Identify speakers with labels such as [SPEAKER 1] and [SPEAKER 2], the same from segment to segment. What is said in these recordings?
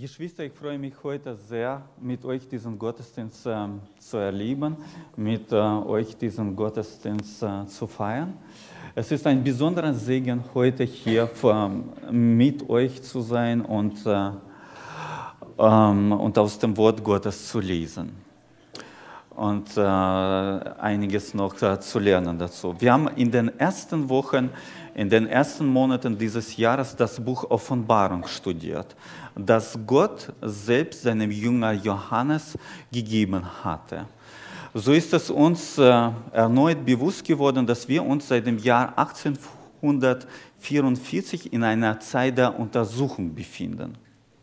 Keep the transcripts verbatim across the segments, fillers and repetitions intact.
[SPEAKER 1] Geschwister, ich freue mich heute sehr, mit euch diesen Gottesdienst äh, zu erleben, mit äh, euch diesen Gottesdienst äh, zu feiern. Es ist ein besonderer Segen, heute hier für, mit euch zu sein und, äh, ähm, und aus dem Wort Gottes zu lesen und äh, einiges noch äh, zu lernen dazu. Wir haben in den ersten Wochen, in den ersten Monaten dieses Jahres das Buch Offenbarung studiert, das Gott selbst seinem Jünger Johannes gegeben hatte. So ist es uns äh, erneut bewusst geworden, dass wir uns seit dem Jahr achtzehnhundertvierundvierzig in einer Zeit der Untersuchung befinden.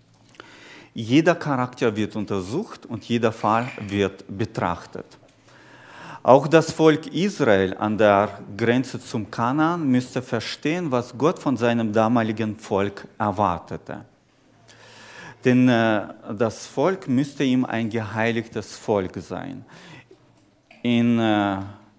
[SPEAKER 1] Jeder Charakter wird untersucht und jeder Fall wird betrachtet. Auch das Volk Israel an der Grenze zum Kanaan müsste verstehen, was Gott von seinem damaligen Volk erwartete. Denn äh, das Volk müsste ihm ein geheiligtes Volk sein. In, äh,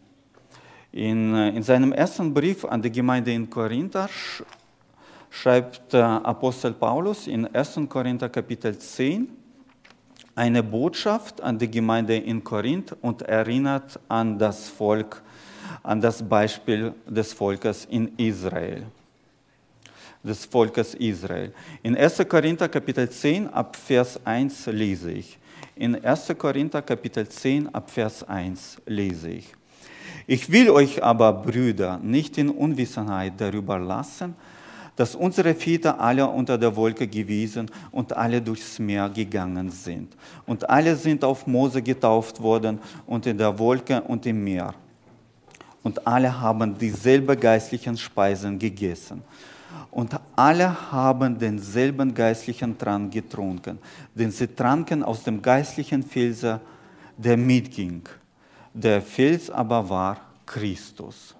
[SPEAKER 1] in, äh, in seinem ersten Brief an die Gemeinde in Korinth sch schreibt äh, Apostel Paulus in ersten Korinther Kapitel zehn eine Botschaft an die Gemeinde in Korinth und erinnert an das Volk, an das Beispiel des Volkes in Israel. des Volkes Israel. In ersten Korinther Kapitel zehn ab Vers eins lese ich. In ersten Korinther Kapitel zehn ab Vers eins lese ich. Ich will euch aber, Brüder, nicht in Unwissenheit darüber lassen, dass unsere Väter alle unter der Wolke gewesen und alle durchs Meer gegangen sind. Und alle sind auf Mose getauft worden und in der Wolke und im Meer. Und alle haben dieselben geistlichen Speisen gegessen. Und alle haben denselben geistlichen Trank getrunken, denn sie tranken aus dem geistlichen Felser, der mitging. Der Fels aber war Christus.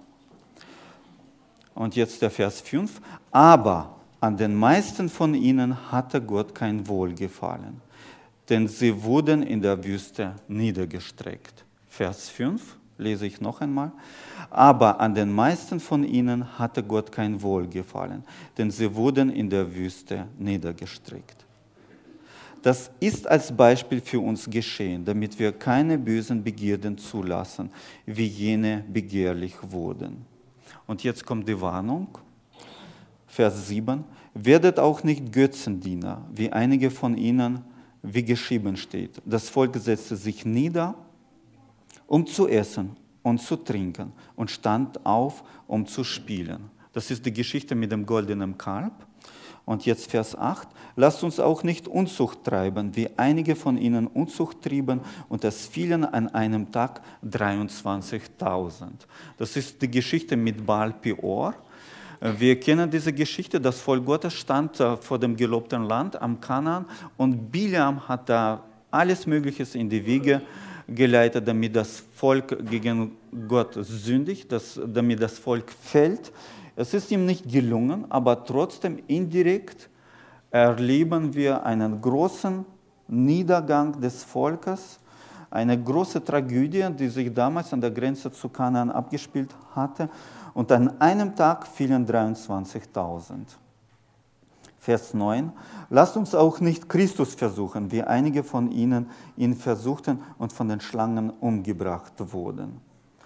[SPEAKER 1] Und jetzt der Vers fünf. Aber an den meisten von ihnen hatte Gott kein Wohlgefallen, denn sie wurden in der Wüste niedergestreckt. Vers fünf. Lese ich noch einmal. Aber an den meisten von ihnen hatte Gott kein Wohlgefallen, denn sie wurden in der Wüste niedergestreckt. Das ist als Beispiel für uns geschehen, damit wir keine bösen Begierden zulassen, wie jene begehrlich wurden. Und jetzt kommt die Warnung. Vers sieben. Werdet auch nicht Götzendiener, wie einige von ihnen, wie geschrieben steht. Das Volk setzte sich nieder, um zu essen und zu trinken und stand auf, um zu spielen. Das ist die Geschichte mit dem goldenen Kalb. Und jetzt Vers acht. Lasst uns auch nicht Unzucht treiben, wie einige von ihnen Unzucht trieben, und es fielen an einem Tag dreiundzwanzigtausend. Das ist die Geschichte mit Baal Peor. Wir kennen diese Geschichte, das Volk Gottes stand vor dem gelobten Land am Kanaan und Bileam hat da alles Mögliche in die Wege geleitet, damit das Volk gegen Gott sündigt, dass, damit das Volk fällt. Es ist ihm nicht gelungen, aber trotzdem indirekt erleben wir einen großen Niedergang des Volkes, eine große Tragödie, die sich damals an der Grenze zu Kanaan abgespielt hatte. Und an einem Tag fielen dreiundzwanzigtausend. Vers neun. Lasst uns auch nicht Christus versuchen, wie einige von ihnen ihn versuchten und von den Schlangen umgebracht wurden.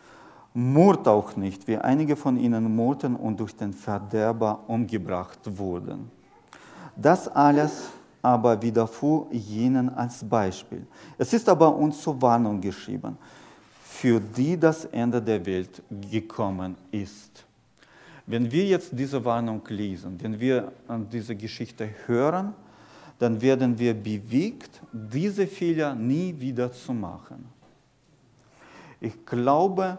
[SPEAKER 1] Murrt auch nicht, wie einige von ihnen murrten und durch den Verderber umgebracht wurden. Das alles aber widerfuhr jenen als Beispiel. Es ist aber uns zur Warnung geschrieben, für die das Ende der Welt gekommen ist. Wenn wir jetzt diese Warnung lesen, wenn wir an diese Geschichte hören, dann werden wir bewegt, diese Fehler nie wieder zu machen. Ich glaube,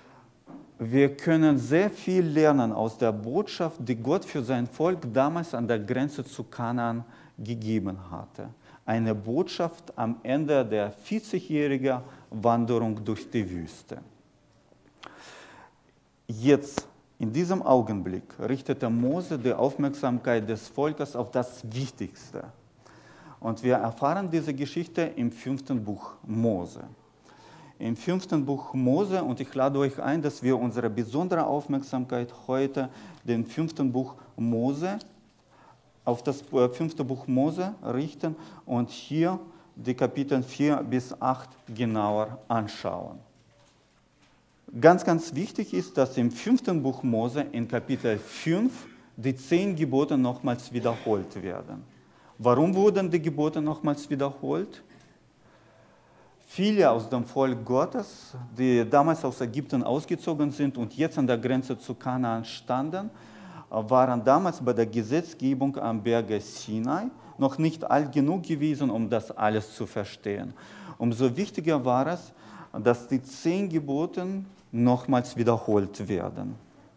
[SPEAKER 1] wir können sehr viel lernen aus der Botschaft, die Gott für sein Volk damals an der Grenze zu Kanaan gegeben hatte. Eine Botschaft am Ende der vierzigjährigen Wanderung durch die Wüste. Jetzt, in diesem Augenblick, richtete Mose die Aufmerksamkeit des Volkes auf das Wichtigste. Und wir erfahren diese Geschichte im fünften Buch Mose. Im fünften Buch Mose, und ich lade euch ein, dass wir unsere besondere Aufmerksamkeit heute dem fünften Buch Mose auf das fünfte Buch Mose richten und hier die Kapitel vier bis acht genauer anschauen. Ganz, ganz wichtig ist, dass im fünften Buch Mose in Kapitel fünf die zehn Gebote nochmals wiederholt werden. Warum wurden die Gebote nochmals wiederholt? Viele aus dem Volk Gottes, die damals aus Ägypten ausgezogen sind und jetzt an der Grenze zu Kanaan standen, waren damals bei der Gesetzgebung am Berge Sinai noch nicht alt genug gewesen, um das alles zu verstehen. Umso wichtiger war es, dass die zehn Gebote nochmals wiederholt werden.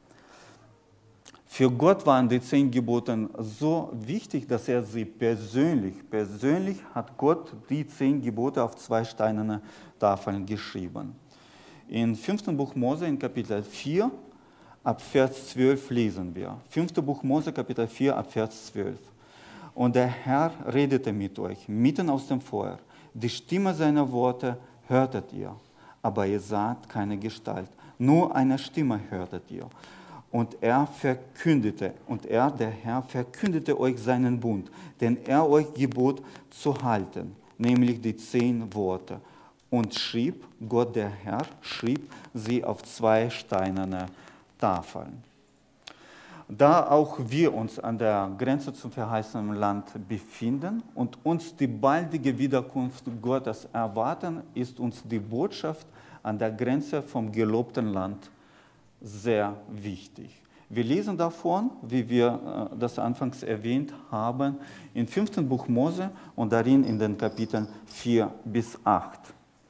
[SPEAKER 1] Für Gott waren die zehn Gebote so wichtig, dass er sie persönlich, persönlich hat Gott die zehn Gebote auf zwei steinerne Tafeln geschrieben. Im fünften Buch Mose, in Kapitel vier, ab Vers zwölf lesen wir. Fünfte Buch Mose, Kapitel vier, ab Vers zwölf. Und der Herr redete mit euch, mitten aus dem Feuer. Die Stimme seiner Worte hörtet ihr, aber ihr saht keine Gestalt. Nur eine Stimme hörtet ihr. Und er verkündete, und er, der Herr, verkündete euch seinen Bund, den er euch gebot zu halten, nämlich die zehn Worte. Und schrieb, Gott der Herr, schrieb sie auf zwei steinerne Tafeln. Da auch wir uns an der Grenze zum verheißenen Land befinden und uns die baldige Wiederkunft Gottes erwarten, ist uns die Botschaft an der Grenze vom gelobten Land sehr wichtig. Wir lesen davon, wie wir das anfangs erwähnt haben, im fünften Buch Mose und darin in den Kapiteln vier bis acht.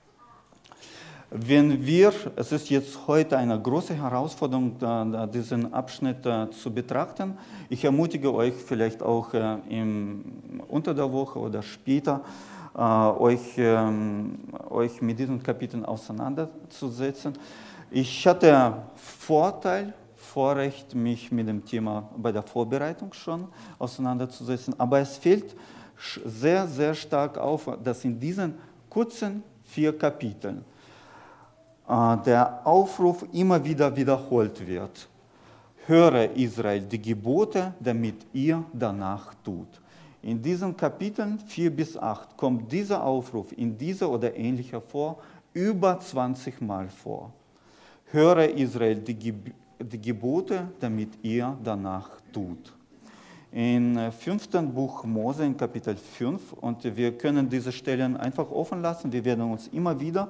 [SPEAKER 1] Wenn wir, es ist jetzt heute eine große Herausforderung, diesen Abschnitt zu betrachten. Ich ermutige euch vielleicht auch im, unter der Woche oder später, euch, euch mit diesen Kapiteln auseinanderzusetzen. Ich hatte Vorteil, Vorrecht, mich mit dem Thema bei der Vorbereitung schon auseinanderzusetzen, aber es fällt sehr, sehr stark auf, dass in diesen kurzen vier Kapiteln der Aufruf immer wieder wiederholt wird. Höre Israel die Gebote, damit ihr danach tut. In diesen Kapiteln vier bis acht kommt dieser Aufruf in dieser oder ähnlicher Form über zwanzig Mal vor. Höre Israel die, Ge- die Gebote, damit ihr danach tut. Im fünften Buch Mose, in Kapitel fünf, und wir können diese Stellen einfach offen lassen, wir werden uns immer wieder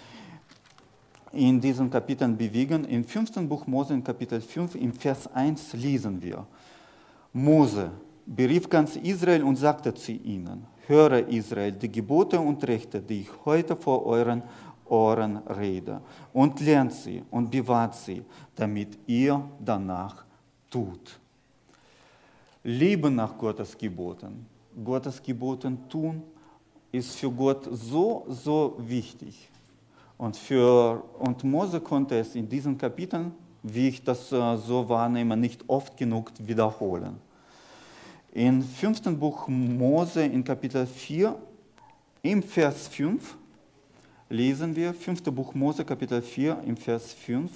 [SPEAKER 1] in diesen Kapiteln bewegen. Im fünften Buch Mose, in Kapitel fünf, im Vers eins lesen wir: Mose berief ganz Israel und sagte zu ihnen: Höre Israel die Gebote und Rechte, die ich heute vor euren Ohren rede, und lernt sie und bewahrt sie, damit ihr danach tut. Leben nach Gottes Geboten, Gottes Geboten tun, ist für Gott so, so wichtig. Und, für, und Mose konnte es in diesen Kapiteln, wie ich das so wahrnehme, nicht oft genug wiederholen. Im fünften Buch Mose, in Kapitel vier, im Vers fünf, lesen wir, fünfte Buch Mose, Kapitel vier, im Vers fünf.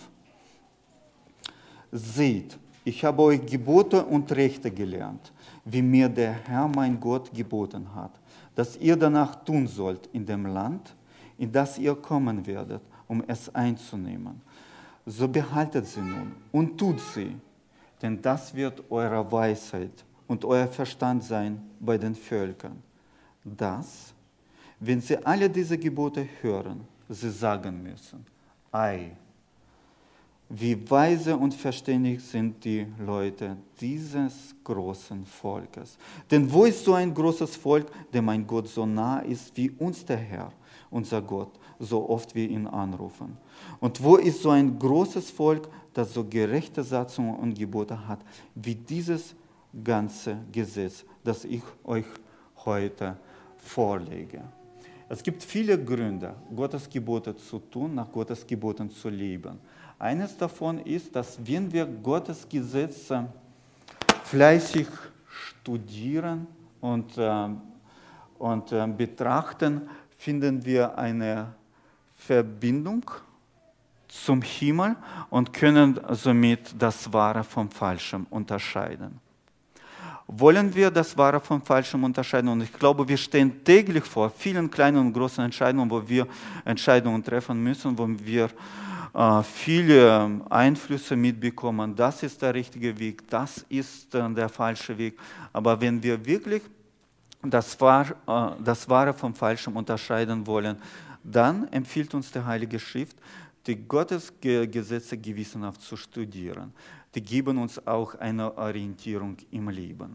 [SPEAKER 1] Seht, ich habe euch Gebote und Rechte gelernt, wie mir der Herr mein Gott geboten hat, dass ihr danach tun sollt in dem Land, in das ihr kommen werdet, um es einzunehmen. So behaltet sie nun und tut sie, denn das wird eure Weisheit und euer Verstand sein bei den Völkern, dass, wenn sie alle diese Gebote hören, sie sagen müssen: Ei, wie weise und verständig sind die Leute dieses großen Volkes. Denn wo ist so ein großes Volk, dem ein Gott so nah ist wie uns der Herr, unser Gott, so oft wir ihn anrufen? Und wo ist so ein großes Volk, das so gerechte Satzungen und Gebote hat, wie dieses ganze Gesetz, das ich euch heute vorlege? Es gibt viele Gründe, Gottes Gebote zu tun, nach Gottes Geboten zu leben. Eines davon ist, dass wenn wir Gottes Gesetze fleißig studieren und, äh, und äh, betrachten, finden wir eine Verbindung zum Himmel und können somit das Wahre vom Falschen unterscheiden. Wollen wir das Wahre vom Falschen unterscheiden? Und ich glaube, wir stehen täglich vor vielen kleinen und großen Entscheidungen, wo wir Entscheidungen treffen müssen, wo wir äh, viele Einflüsse mitbekommen. Das ist der richtige Weg, das ist äh, der falsche Weg. Aber wenn wir wirklich das, Wahr, äh, das Wahre vom Falschen unterscheiden wollen, dann empfiehlt uns die Heilige Schrift, die Gottesgesetze gewissenhaft zu studieren. Die geben uns auch eine Orientierung im Leben.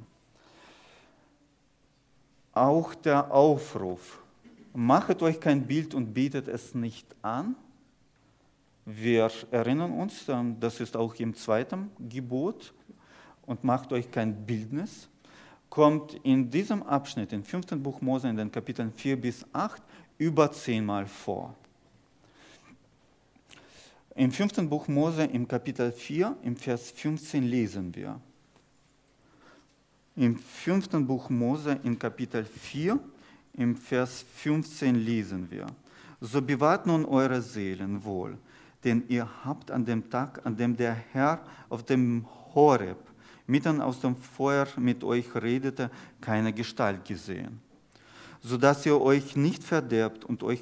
[SPEAKER 1] Auch der Aufruf, machet euch kein Bild und betet es nicht an. Wir erinnern uns, das ist auch im zweiten Gebot, und macht euch kein Bildnis, kommt in diesem Abschnitt, im fünften Buch Mose, in den Kapiteln vier bis acht, über zehnmal vor. Im fünften Buch Mose, im Kapitel vier, im Vers fünfzehn lesen wir. Im fünften Buch Mose, im Kapitel vier, im Vers fünfzehn lesen wir. So bewahrt nun eure Seelen wohl, denn ihr habt an dem Tag, an dem der Herr auf dem Horeb mitten aus dem Feuer mit euch redete, keine Gestalt gesehen, sodass ihr euch nicht verderbt und euch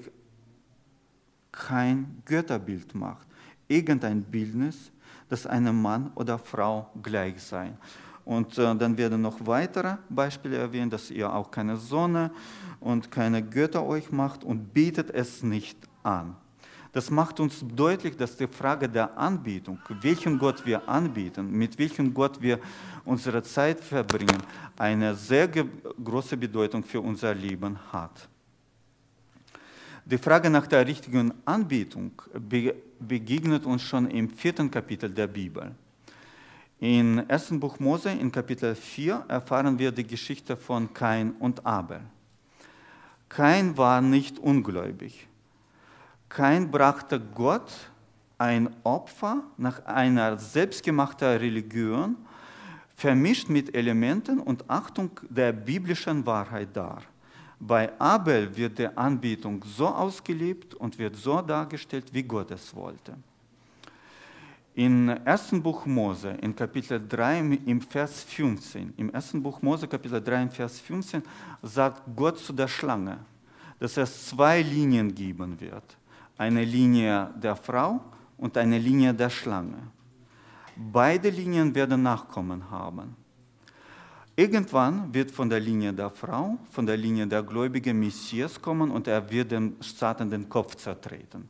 [SPEAKER 1] kein Götterbild macht, irgendein Bildnis, das einem Mann oder Frau gleich sei. Und äh, dann werden noch weitere Beispiele erwähnt, dass ihr auch keine Sonne und keine Götter euch macht und betet es nicht an. Das macht uns deutlich, dass die Frage der Anbetung, welchen Gott wir anbieten, mit welchem Gott wir unsere Zeit verbringen, eine sehr große Bedeutung für unser Leben hat. Die Frage nach der richtigen Anbetung begegnet uns schon im vierten Kapitel der Bibel. Im ersten Buch Mose, in Kapitel vier, erfahren wir die Geschichte von Kain und Abel. Kain war nicht ungläubig. Kain brachte Gott ein Opfer nach einer selbstgemachten Religion, vermischt mit Elementen und Achtung der biblischen Wahrheit dar. Bei Abel wird die Anbetung so ausgelebt und wird so dargestellt, wie Gott es wollte. Im ersten Buch Mose, in Kapitel drei, im Vers fünfzehn, im ersten Buch Mose, Kapitel drei, im Vers fünfzehn, sagt Gott zu der Schlange, dass es zwei Linien geben wird. Eine Linie der Frau und eine Linie der Schlange. Beide Linien werden Nachkommen haben. Irgendwann wird von der Linie der Frau, von der Linie der gläubigen Messias kommen und er wird dem Satan den Kopf zertreten.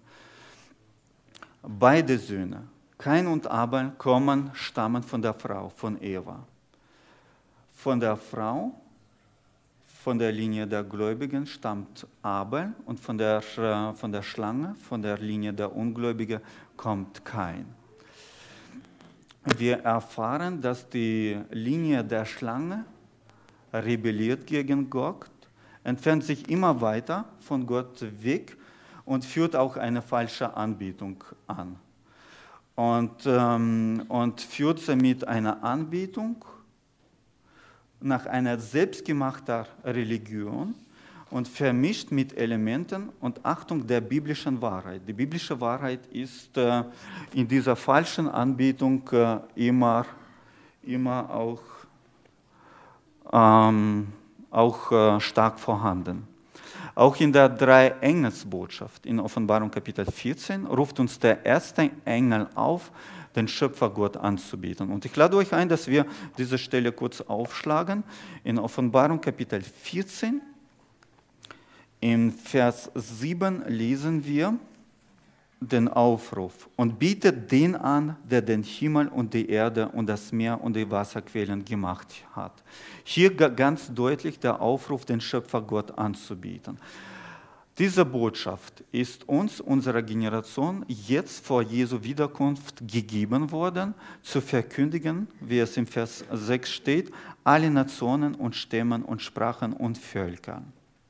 [SPEAKER 1] Beide Söhne, Kain und Abel, kommen, stammen von der Frau, von Eva. Von der Frau, von der Linie der Gläubigen stammt Abel und von der, von der Schlange, von der Linie der Ungläubigen kommt Kain. Wir erfahren, dass die Linie der Schlange rebelliert gegen Gott, entfernt sich immer weiter von Gott weg und führt auch eine falsche Anbetung an. Und, ähm, und führt somit eine Anbetung nach einer selbstgemachten Religion und vermischt mit Elementen und Achtung der biblischen Wahrheit. Die biblische Wahrheit ist äh, in dieser falschen Anbetung äh, immer, immer auch, ähm, auch äh, stark vorhanden. Auch in der Drei-Engels-Botschaft in Offenbarung Kapitel vierzehn ruft uns der erste Engel auf, den Schöpfer Gott anzubieten. Und ich lade euch ein, dass wir diese Stelle kurz aufschlagen. In Offenbarung Kapitel vierzehn, im Vers sieben lesen wir den Aufruf: Und bietet den an, der den Himmel und die Erde und das Meer und die Wasserquellen gemacht hat. Hier ganz deutlich der Aufruf, den Schöpfer Gott anzubieten. Diese Botschaft ist uns, unserer Generation, jetzt vor Jesu Wiederkunft gegeben worden, zu verkündigen, wie es im Vers sechs steht, alle Nationen und Stämmen und Sprachen und Völkern.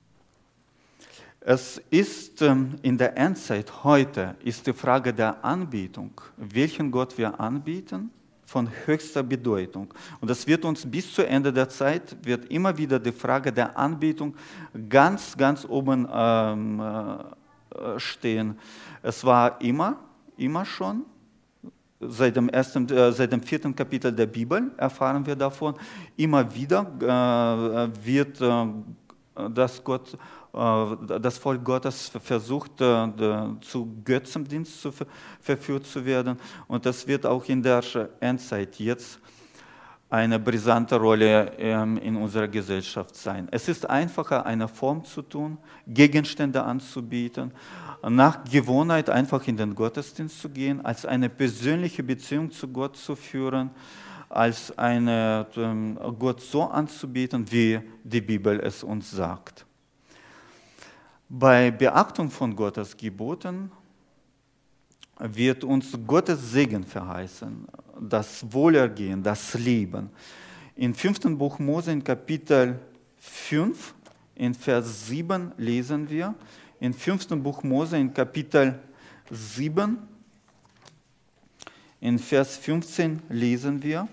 [SPEAKER 1] Es ist ähm, in der Endzeit heute, ist die Frage der Anbetung, welchen Gott wir anbieten, von höchster Bedeutung. Und das wird uns bis zu Ende der Zeit, wird immer wieder die Frage der Anbetung ganz, ganz oben ähm, äh, stehen. Es war immer, immer schon seit dem, ersten, äh, seit dem vierten Kapitel der Bibel erfahren wir davon, immer wieder äh, wird äh, das, Gott, äh, das Volk Gottes versucht, äh, zu Götzendienst zu, verführt zu werden. Und das wird auch in der Endzeit jetzt eine brisante Rolle ähm, in unserer Gesellschaft sein. Es ist einfacher, eine Form zu tun, Gegenstände anzubieten, nach Gewohnheit einfach in den Gottesdienst zu gehen, als eine persönliche Beziehung zu Gott zu führen, als eine, ähm, Gott so anzubieten, wie die Bibel es uns sagt. Bei Beachtung von Gottes Geboten wird uns Gottes Segen verheißen, das Wohlergehen, das Leben. Im fünften Buch Mose, in Kapitel fünf, in Vers sieben lesen wir, im fünften Buch Mose, in Kapitel sieben, in Vers fünfzehn lesen wir,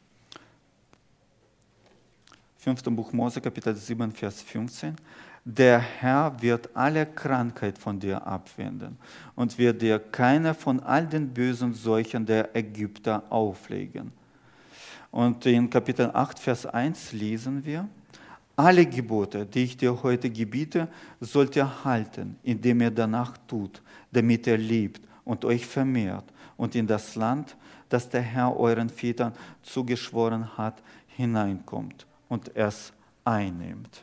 [SPEAKER 1] fünften Buch Mose, Kapitel sieben, Vers fünfzehn, der Herr wird alle Krankheit von dir abwenden und wird dir keine von all den bösen Seuchen der Ägypter auflegen. Und in Kapitel acht, Vers eins lesen wir, alle Gebote, die ich dir heute gebiete, sollt ihr halten, indem ihr danach tut, damit ihr lebt und euch vermehrt und in das Land, das der Herr euren Vätern zugeschworen hat, hineinkommt und es einnimmt.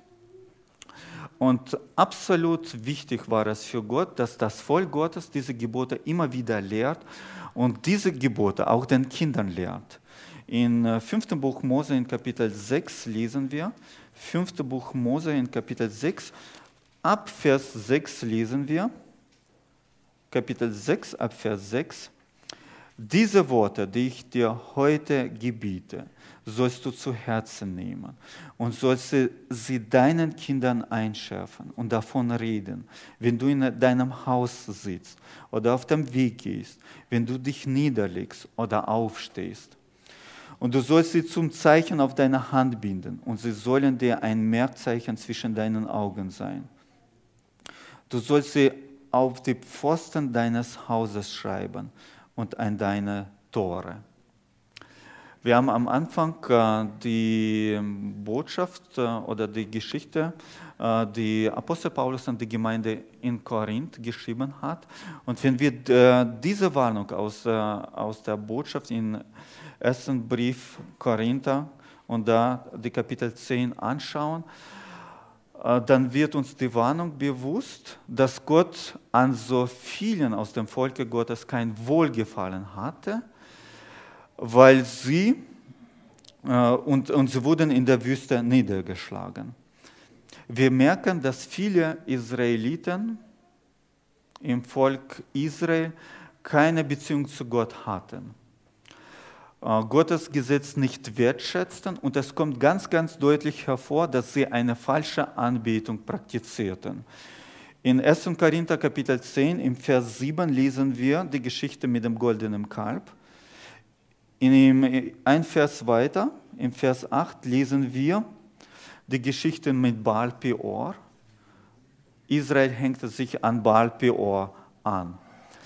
[SPEAKER 1] Und absolut wichtig war es für Gott, dass das Volk Gottes diese Gebote immer wieder lehrt und diese Gebote auch den Kindern lehrt. In fünften Buch Mose in Kapitel sechs lesen wir, fünften Buch Mose in Kapitel sechs, ab Vers sechs lesen wir, Kapitel sechs, ab Vers sechs, diese Worte, die ich dir heute gebiete, sollst du zu Herzen nehmen und sollst sie deinen Kindern einschärfen und davon reden, wenn du in deinem Haus sitzt oder auf dem Weg gehst, wenn du dich niederlegst oder aufstehst. Und du sollst sie zum Zeichen auf deine Hand binden und sie sollen dir ein Merkzeichen zwischen deinen Augen sein. Du sollst sie auf die Pfosten deines Hauses schreiben und an deine Tore. Wir haben am Anfang äh, die Botschaft äh, oder die Geschichte, äh, die Apostel Paulus an die Gemeinde in Korinth geschrieben hat. Und wenn wir äh, diese Warnung aus, äh, aus der Botschaft im ersten Brief Korinther und da die Kapitel zehn anschauen, äh, dann wird uns die Warnung bewusst, dass Gott an so vielen aus dem Volke Gottes kein Wohlgefallen hatte, weil sie, äh, und, und sie wurden in der Wüste niedergeschlagen. Wir merken, dass viele Israeliten im Volk Israel keine Beziehung zu Gott hatten, äh, Gottes Gesetz nicht wertschätzten und es kommt ganz, ganz deutlich hervor, dass sie eine falsche Anbetung praktizierten. In ersten Korinther Kapitel zehn, im Vers sieben lesen wir die Geschichte mit dem goldenen Kalb. In ein Vers weiter, im Vers acht, lesen wir die Geschichte mit Baal Peor. Israel hängte sich an Baal Peor an.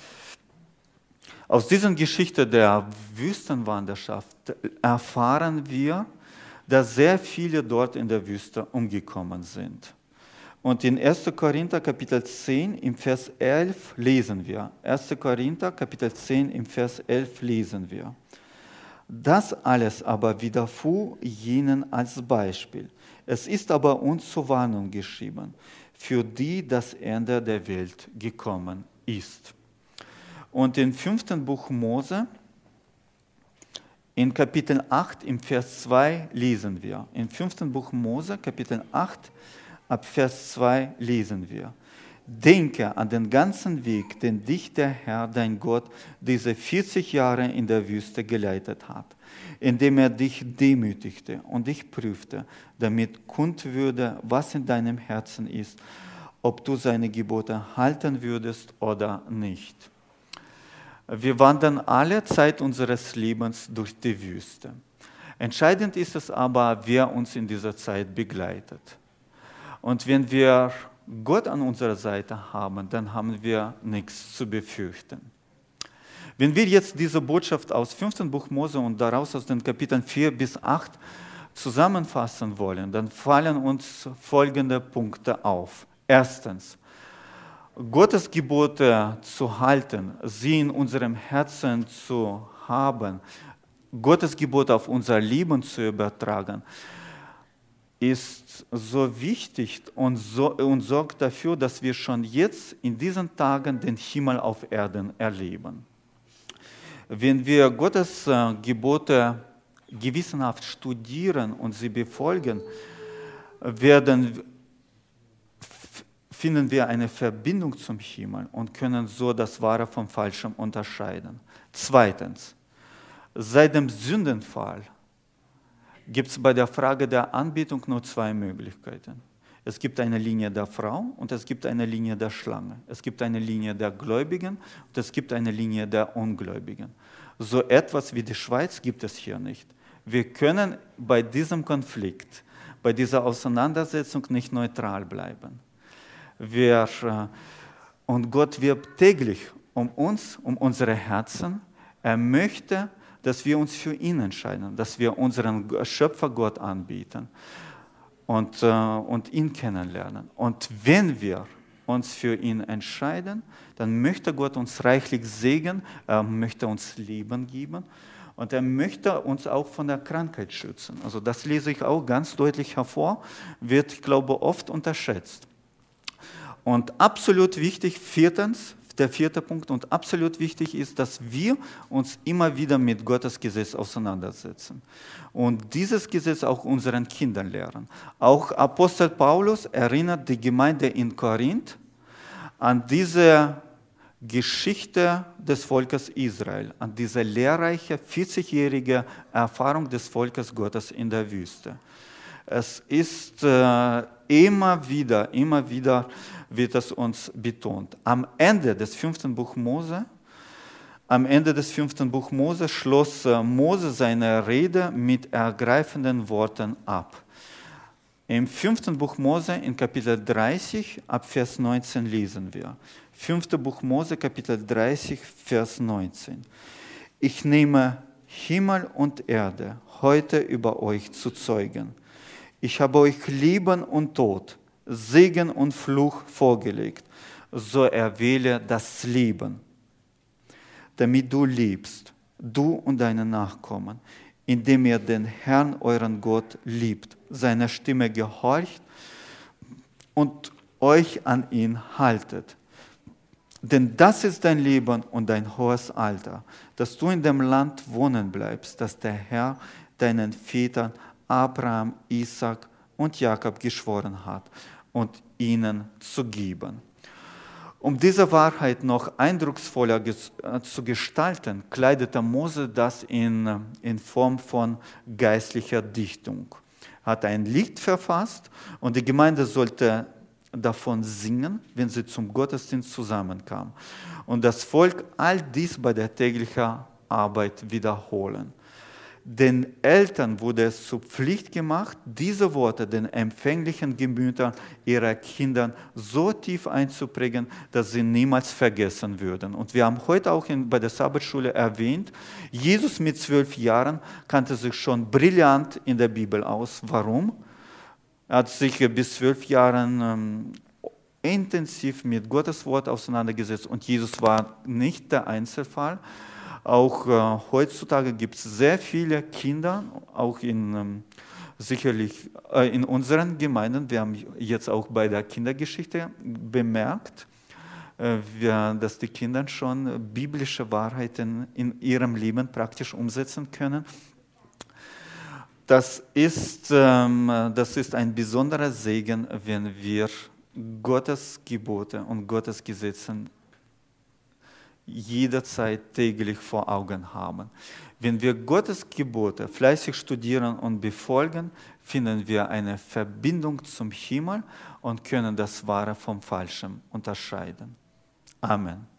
[SPEAKER 1] Aus dieser Geschichte der Wüstenwanderschaft erfahren wir, dass sehr viele dort in der Wüste umgekommen sind. Und in ersten Korinther Kapitel zehn, im Vers elf lesen wir. ersten Korinther Kapitel zehn, im Vers elf lesen wir. Das alles aber widerfuhr jenen als Beispiel. Es ist aber uns zur Warnung geschrieben, für die das Ende der Welt gekommen ist. Und im fünften Buch Mose, in Kapitel acht, im Vers zwei lesen wir. Im fünften Buch Mose, Kapitel acht, ab Vers zwei lesen wir. Denke an den ganzen Weg, den dich der Herr, dein Gott, diese vierzig Jahre in der Wüste geleitet hat, indem er dich demütigte und dich prüfte, damit kund würde, was in deinem Herzen ist, ob du seine Gebote halten würdest oder nicht. Wir wandern alle Zeit unseres Lebens durch die Wüste. Entscheidend ist es aber, wer uns in dieser Zeit begleitet. Und wenn wir Gott an unserer Seite haben, dann haben wir nichts zu befürchten. Wenn wir jetzt diese Botschaft aus fünften Buch Mose und daraus aus den Kapiteln vier bis acht zusammenfassen wollen, dann fallen uns folgende Punkte auf. Erstens, Gottes Gebote zu halten, sie in unserem Herzen zu haben, Gottes Gebote auf unser Leben zu übertragen, ist so wichtig und, so, und sorgt dafür, dass wir schon jetzt in diesen Tagen den Himmel auf Erden erleben. Wenn wir Gottes äh, Gebote gewissenhaft studieren und sie befolgen, werden, finden wir eine Verbindung zum Himmel und können so das Wahre vom Falschen unterscheiden. Zweitens, seit dem Sündenfall gibt es bei der Frage der Anbetung nur zwei Möglichkeiten. Es gibt eine Linie der Frau und es gibt eine Linie der Schlange. Es gibt eine Linie der Gläubigen und es gibt eine Linie der Ungläubigen. So etwas wie die Schweiz gibt es hier nicht. Wir können bei diesem Konflikt, bei dieser Auseinandersetzung nicht neutral bleiben. Wir, und Gott wirbt täglich um uns, um unsere Herzen. Er möchte, dass wir uns für ihn entscheiden, dass wir unseren Schöpfer Gott anbieten und, äh, und ihn kennenlernen. Und wenn wir uns für ihn entscheiden, dann möchte Gott uns reichlich segnen, er möchte uns Leben geben und er möchte uns auch von der Krankheit schützen. Also das lese ich auch ganz deutlich hervor, wird, ich glaube, oft unterschätzt. Und absolut wichtig, viertens, der vierte Punkt und absolut wichtig ist, dass wir uns immer wieder mit Gottes Gesetz auseinandersetzen und dieses Gesetz auch unseren Kindern lehren. Auch Apostel Paulus erinnert die Gemeinde in Korinth an diese Geschichte des Volkes Israel, an diese lehrreiche vierzigjährige Erfahrung des Volkes Gottes in der Wüste. Es ist äh, immer wieder, immer wieder wird es uns betont. Am Ende des fünften Buch Mose, am Ende des fünften Buch Mose schloss äh, Mose seine Rede mit ergreifenden Worten ab. Im fünften Buch Mose, in Kapitel dreißig, ab Vers neunzehn lesen wir. Fünfte Buch Mose, Kapitel dreißig, Vers neunzehn. Ich nehme Himmel und Erde heute über euch zu Zeugen. Ich habe euch Leben und Tod, Segen und Fluch vorgelegt. So erwähle das Leben, damit du lebst, du und deine Nachkommen, indem ihr den Herrn, euren Gott, liebt, seiner Stimme gehorcht und euch an ihn haltet. Denn das ist dein Leben und dein hohes Alter, dass du in dem Land wohnen bleibst, das der Herr deinen Vätern Abraham, Isaac und Jakob geschworen hat, und ihnen zu geben. Um diese Wahrheit noch eindrucksvoller zu gestalten, kleidete Mose das in, in Form von geistlicher Dichtung. Er hat ein Lied verfasst und die Gemeinde sollte davon singen, wenn sie zum Gottesdienst zusammenkam. Und das Volk all dies bei der täglichen Arbeit wiederholen. Den Eltern wurde es zur Pflicht gemacht, diese Worte den empfänglichen Gemütern ihrer Kinder so tief einzuprägen, dass sie niemals vergessen würden. Und wir haben heute auch in, bei der Sabbatschule erwähnt, Jesus mit zwölf Jahren kannte sich schon brillant in der Bibel aus. Warum? Er hat sich bis zwölf Jahren ähm, intensiv mit Gottes Wort auseinandergesetzt und Jesus war nicht der Einzelfall. Auch äh, heutzutage gibt es sehr viele Kinder, auch in, ähm, sicherlich äh, in unseren Gemeinden. Wir haben jetzt auch bei der Kindergeschichte bemerkt, äh, wir, dass die Kinder schon biblische Wahrheiten in ihrem Leben praktisch umsetzen können. Das ist, ähm, das ist ein besonderer Segen, wenn wir Gottes Gebote und Gottes Gesetze jederzeit täglich vor Augen haben. Wenn wir Gottes Gebote fleißig studieren und befolgen, finden wir eine Verbindung zum Himmel und können das Wahre vom Falschen unterscheiden. Amen.